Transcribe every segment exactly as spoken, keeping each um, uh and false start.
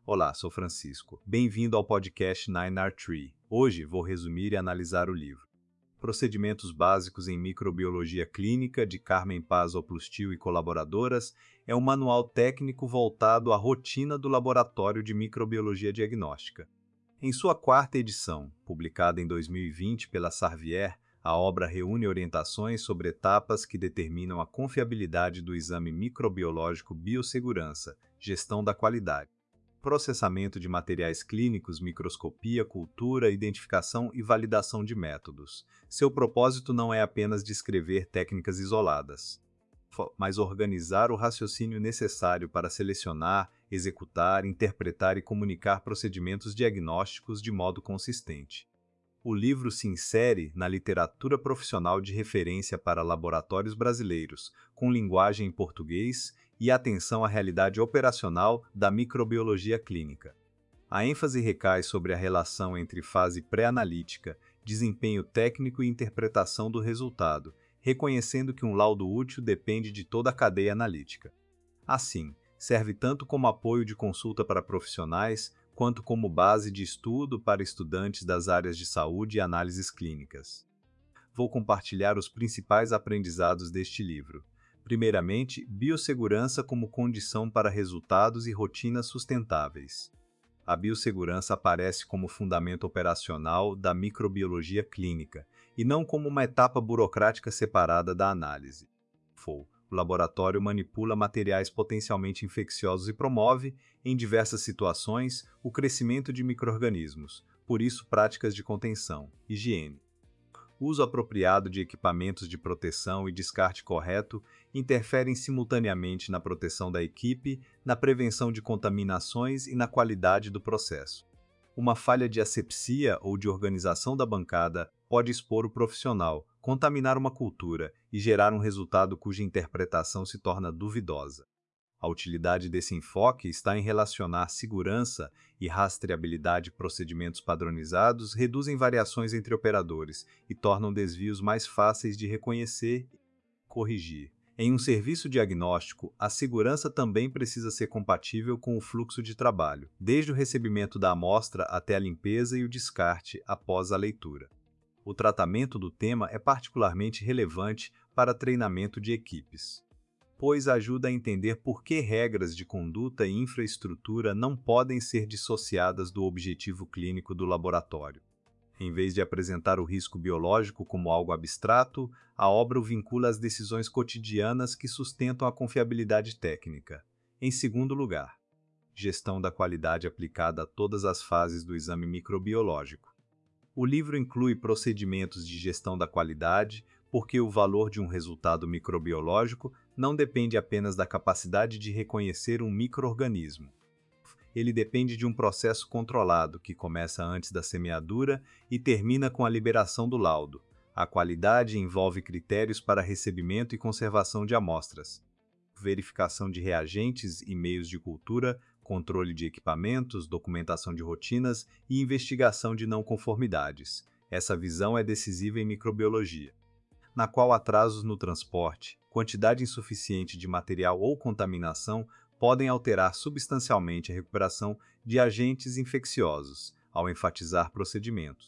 Olá, sou Francisco. Bem-vindo ao podcast nine R Tree. Hoje vou resumir e analisar o livro Procedimentos Básicos em Microbiologia Clínica, de Carmen Paz Oplustil e colaboradoras. É um manual técnico voltado à rotina do Laboratório de Microbiologia Diagnóstica. Em sua quarta edição, publicada em dois mil e vinte pela Sarvier, a obra reúne orientações sobre etapas que determinam a confiabilidade do exame microbiológico biossegurança, gestão da qualidade, processamento de materiais clínicos, microscopia, cultura, identificação e validação de métodos. Seu propósito não é apenas descrever técnicas isoladas, mas organizar o raciocínio necessário para selecionar, executar, interpretar e comunicar procedimentos diagnósticos de modo consistente. O livro se insere na literatura profissional de referência para laboratórios brasileiros, com linguagem em português e atenção à realidade operacional da microbiologia clínica. A ênfase recai sobre a relação entre fase pré-analítica, desempenho técnico e interpretação do resultado, reconhecendo que um laudo útil depende de toda a cadeia analítica. Assim, serve tanto como apoio de consulta para profissionais, quanto como base de estudo para estudantes das áreas de saúde e análises clínicas. Vou compartilhar os principais aprendizados deste livro. Primeiramente, biossegurança como condição para resultados e rotinas sustentáveis. A biossegurança aparece como fundamento operacional da microbiologia clínica, e não como uma etapa burocrática separada da análise. O laboratório manipula materiais potencialmente infecciosos e promove, em diversas situações, o crescimento de micro-organismos, por isso práticas de contenção, higiene, uso apropriado de equipamentos de proteção e descarte correto interferem simultaneamente na proteção da equipe, na prevenção de contaminações e na qualidade do processo. Uma falha de asepsia ou de organização da bancada pode expor o profissional, contaminar uma cultura e gerar um resultado cuja interpretação se torna duvidosa. A utilidade desse enfoque está em relacionar segurança e rastreabilidade. Procedimentos padronizados reduzem variações entre operadores e tornam desvios mais fáceis de reconhecer e corrigir. Em um serviço diagnóstico, a segurança também precisa ser compatível com o fluxo de trabalho, desde o recebimento da amostra até a limpeza e o descarte após a leitura. O tratamento do tema é particularmente relevante para treinamento de equipes, pois ajuda a entender por que regras de conduta e infraestrutura não podem ser dissociadas do objetivo clínico do laboratório. Em vez de apresentar o risco biológico como algo abstrato, a obra o vincula às decisões cotidianas que sustentam a confiabilidade técnica. Em segundo lugar, gestão da qualidade aplicada a todas as fases do exame microbiológico. O livro inclui procedimentos de gestão da qualidade, porque o valor de um resultado microbiológico não depende apenas da capacidade de reconhecer um micro-organismo. Ele depende de um processo controlado que começa antes da semeadura e termina com a liberação do laudo. A qualidade envolve critérios para recebimento e conservação de amostras, verificação de reagentes e meios de cultura, controle de equipamentos, documentação de rotinas e investigação de não conformidades. Essa visão é decisiva em microbiologia, na qual atrasos no transporte, quantidade insuficiente de material ou contaminação podem alterar substancialmente a recuperação de agentes infecciosos, ao enfatizar procedimentos.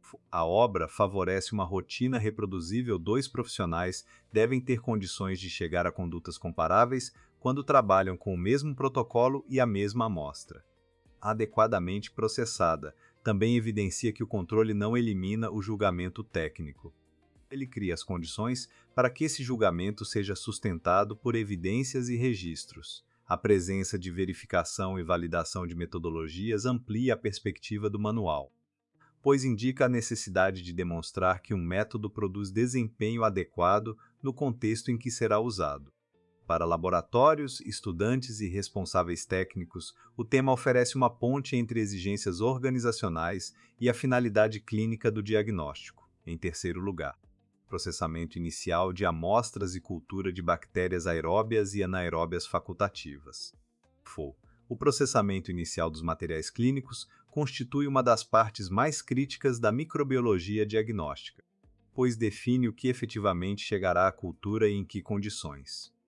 A obra favorece uma rotina reproduzível. Dois profissionais devem ter condições de chegar a condutas comparáveis quando trabalham com o mesmo protocolo e a mesma amostra. Adequadamente processada, também evidencia que o controle não elimina o julgamento técnico. Ele cria as condições para que esse julgamento seja sustentado por evidências e registros. A presença de verificação e validação de metodologias amplia a perspectiva do manual, pois indica a necessidade de demonstrar que um método produz desempenho adequado no contexto em que será usado. Para laboratórios, estudantes e responsáveis técnicos, o tema oferece uma ponte entre exigências organizacionais e a finalidade clínica do diagnóstico. Em terceiro lugar, processamento inicial de amostras e cultura de bactérias aeróbias e anaeróbias facultativas. F O. O processamento inicial dos materiais clínicos constitui uma das partes mais críticas da microbiologia diagnóstica, pois define o que efetivamente chegará à cultura e em que condições.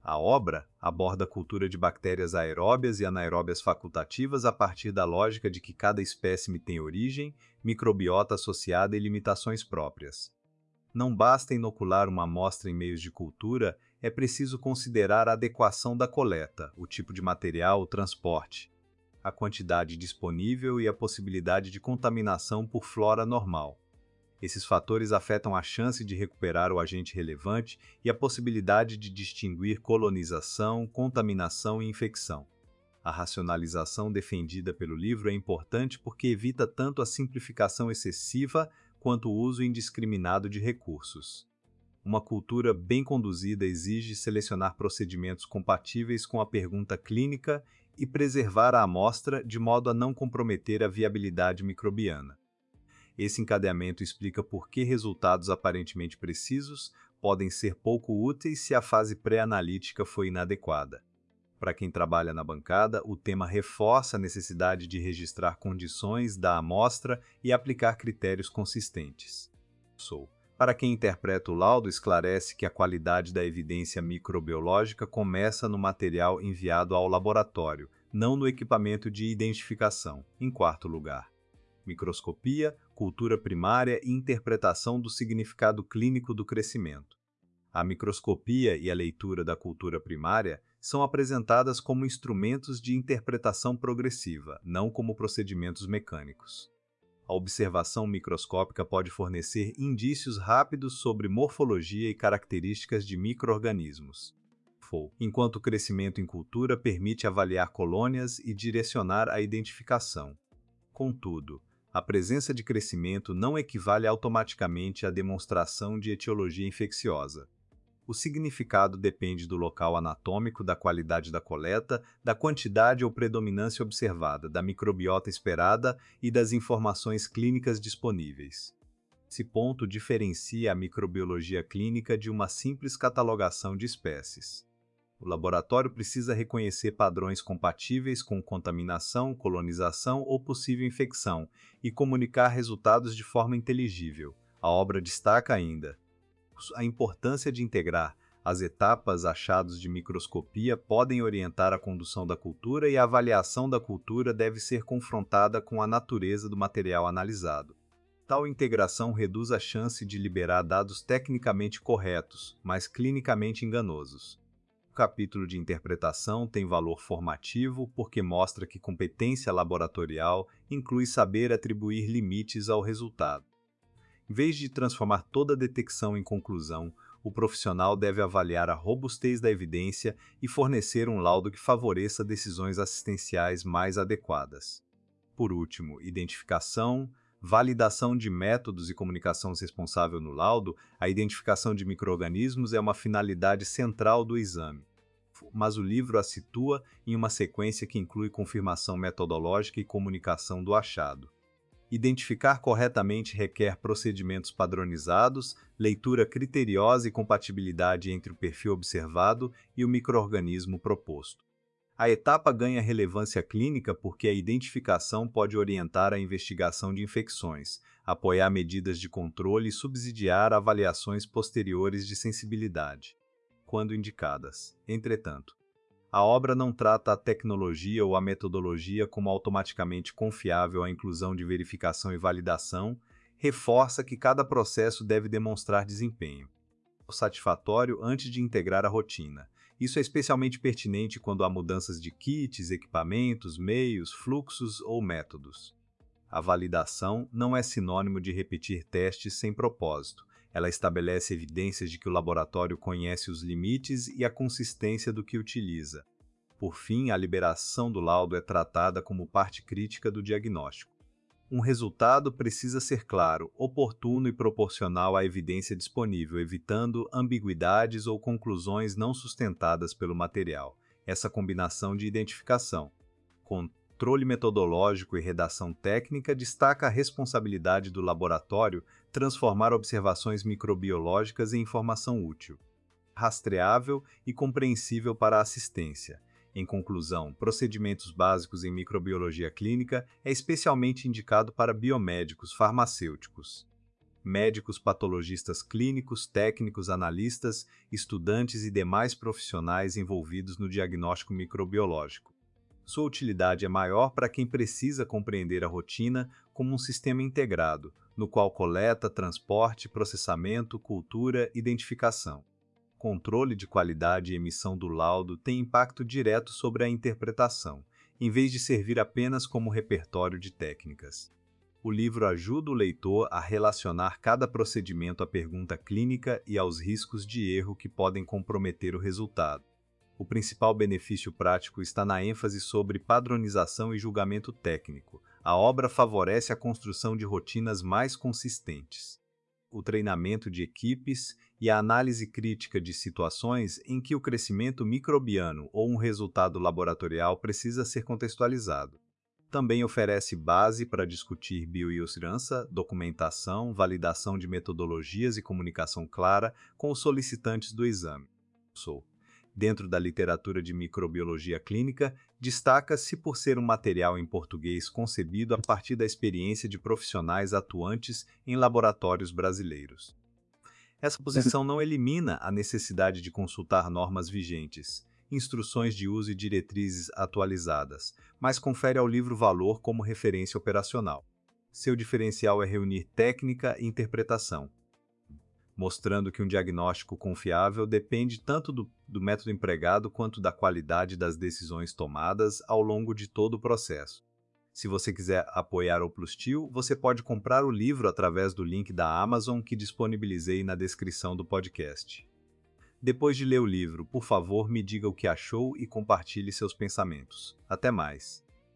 A obra aborda a cultura de bactérias aeróbias e anaeróbias facultativas a partir da lógica de que cada espécime tem origem, microbiota associada e limitações próprias. Não basta inocular uma amostra em meios de cultura, é preciso considerar a adequação da coleta, o tipo de material, o transporte, a quantidade disponível e a possibilidade de contaminação por flora normal. Esses fatores afetam a chance de recuperar o agente relevante e a possibilidade de distinguir colonização, contaminação e infecção. A racionalização defendida pelo livro é importante porque evita tanto a simplificação excessiva quanto o uso indiscriminado de recursos. Uma cultura bem conduzida exige selecionar procedimentos compatíveis com a pergunta clínica e preservar a amostra de modo a não comprometer a viabilidade microbiana. Esse encadeamento explica por que resultados aparentemente precisos podem ser pouco úteis se a fase pré-analítica foi inadequada. Para quem trabalha na bancada, o tema reforça a necessidade de registrar condições da amostra e aplicar critérios consistentes. Sou. Para quem interpreta o laudo, esclarece que a qualidade da evidência microbiológica começa no material enviado ao laboratório, não no equipamento de identificação. Em quarto lugar, microscopia, cultura primária e interpretação do significado clínico do crescimento. A microscopia e a leitura da cultura primária são apresentadas como instrumentos de interpretação progressiva, não como procedimentos mecânicos. A observação microscópica pode fornecer indícios rápidos sobre morfologia e características de micro-organismos. Enquanto o crescimento em cultura permite avaliar colônias e direcionar a identificação. Contudo, a presença de crescimento não equivale automaticamente à demonstração de etiologia infecciosa. O significado depende do local anatômico, da qualidade da coleta, da quantidade ou predominância observada, da microbiota esperada e das informações clínicas disponíveis. Esse ponto diferencia a microbiologia clínica de uma simples catalogação de espécies. O laboratório precisa reconhecer padrões compatíveis com contaminação, colonização ou possível infecção e comunicar resultados de forma inteligível. A obra destaca ainda a importância de integrar as etapas achados de microscopia podem orientar a condução da cultura e a avaliação da cultura deve ser confrontada com a natureza do material analisado. Tal integração reduz a chance de liberar dados tecnicamente corretos, mas clinicamente enganosos. O capítulo de interpretação tem valor formativo porque mostra que competência laboratorial inclui saber atribuir limites ao resultado. Em vez de transformar toda a detecção em conclusão, o profissional deve avaliar a robustez da evidência e fornecer um laudo que favoreça decisões assistenciais mais adequadas. Por último, identificação, validação de métodos e comunicação responsável no laudo. A identificação de micro-organismos é uma finalidade central do exame, mas o livro a situa em uma sequência que inclui confirmação metodológica e comunicação do achado. Identificar corretamente requer procedimentos padronizados, leitura criteriosa e compatibilidade entre o perfil observado e o micro-organismo proposto. A etapa ganha relevância clínica porque a identificação pode orientar a investigação de infecções, apoiar medidas de controle e subsidiar avaliações posteriores de sensibilidade, quando indicadas. Entretanto, a obra não trata a tecnologia ou a metodologia como automaticamente confiável à inclusão de verificação e validação, reforça que cada processo deve demonstrar desempenho satisfatório antes de integrar a rotina. Isso é especialmente pertinente quando há mudanças de kits, equipamentos, meios, fluxos ou métodos. A validação não é sinônimo de repetir testes sem propósito. Ela estabelece evidências de que o laboratório conhece os limites e a consistência do que utiliza. Por fim, a liberação do laudo é tratada como parte crítica do diagnóstico. Um resultado precisa ser claro, oportuno e proporcional à evidência disponível, evitando ambiguidades ou conclusões não sustentadas pelo material. Essa combinação de identificação, controle metodológico e redação técnica destaca a responsabilidade do laboratório transformar observações microbiológicas em informação útil, rastreável e compreensível para a assistência. Em conclusão, procedimentos básicos em microbiologia clínica é especialmente indicado para biomédicos farmacêuticos, médicos, patologistas clínicos, técnicos, analistas, estudantes e demais profissionais envolvidos no diagnóstico microbiológico. Sua utilidade é maior para quem precisa compreender a rotina como um sistema integrado, no qual coleta, transporte, processamento, cultura, identificação. Controle de qualidade e emissão do laudo tem impacto direto sobre a interpretação, em vez de servir apenas como repertório de técnicas. O livro ajuda o leitor a relacionar cada procedimento à pergunta clínica e aos riscos de erro que podem comprometer o resultado. O principal benefício prático está na ênfase sobre padronização e julgamento técnico. A obra favorece a construção de rotinas mais consistentes, o treinamento de equipes e a análise crítica de situações em que o crescimento microbiano ou um resultado laboratorial precisa ser contextualizado. Também oferece base para discutir biosegurança, documentação, validação de metodologias e comunicação clara com os solicitantes do exame. Dentro da literatura de microbiologia clínica, destaca-se por ser um material em português concebido a partir da experiência de profissionais atuantes em laboratórios brasileiros. Essa posição não elimina a necessidade de consultar normas vigentes, instruções de uso e diretrizes atualizadas, mas confere ao livro valor como referência operacional. Seu diferencial é reunir técnica e interpretação, mostrando que um diagnóstico confiável depende tanto do, do método empregado quanto da qualidade das decisões tomadas ao longo de todo o processo. Se você quiser apoiar o PlusTio, você pode comprar o livro através do link da Amazon que disponibilizei na descrição do podcast. Depois de ler o livro, por favor, me diga o que achou e compartilhe seus pensamentos. Até mais!